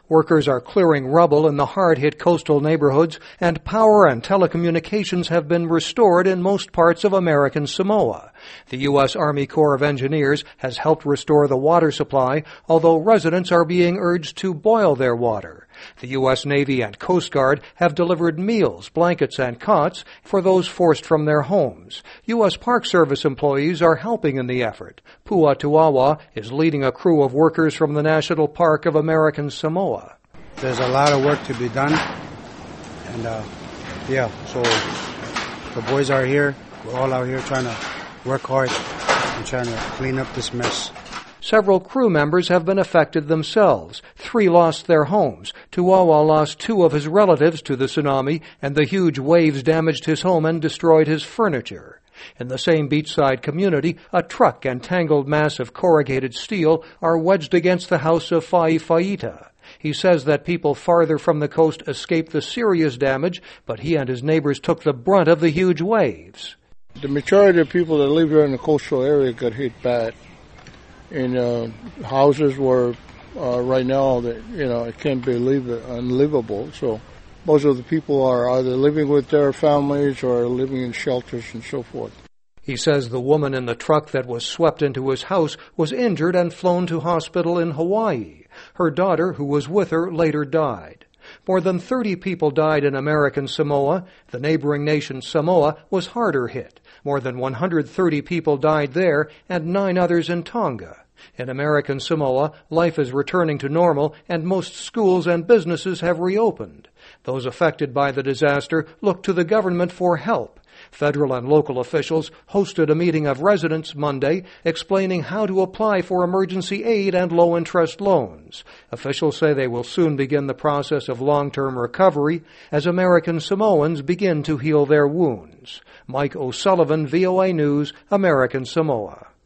Workers are clearing rubble in the hard-hit coastal neighborhoods, and power and telecommunications have been restored in most parts of American Samoa. The U.S. Army Corps of Engineers has helped restore the water supply, although residents are being urged to boil their water. The U.S. Navy and Coast Guard have delivered meals, blankets, and cots for those forced from their homes. U.S. Park Service employees are helping in the effort. Pua Tuawa is leading a crew of workers from the National Park of American Samoa. There's a lot of work to be done, and so the boys are here. We're all out here trying to work hard and trying to clean up this mess. Several crew members have been affected themselves. 3 lost their homes. Tuawa lost 2 of his relatives to the tsunami, and the huge waves damaged his home and destroyed his furniture. In the same beachside community, a truck and tangled mass of corrugated steel are wedged against the house of Faifaita. He says that people farther from the coast escaped the serious damage, but he and his neighbors took the brunt of the huge waves. The majority of people that live here in the coastal area got hit bad. And houses were right now that it can't be unlivable. So most of the people are either living with their families or living in shelters and so forth. He says the woman in the truck that was swept into his house was injured and flown to hospital in Hawaii. Her daughter, who was with her, later died. More than 30 people died in American Samoa. The neighboring nation Samoa was harder hit. More than 130 people died there and 9 others in Tonga. In American Samoa, life is returning to normal and most schools and businesses have reopened. Those affected by the disaster look to the government for help. Federal and local officials hosted a meeting of residents Monday explaining how to apply for emergency aid and low-interest loans. Officials say they will soon begin the process of long-term recovery as American Samoans begin to heal their wounds. Mike O'Sullivan, VOA News, American Samoa.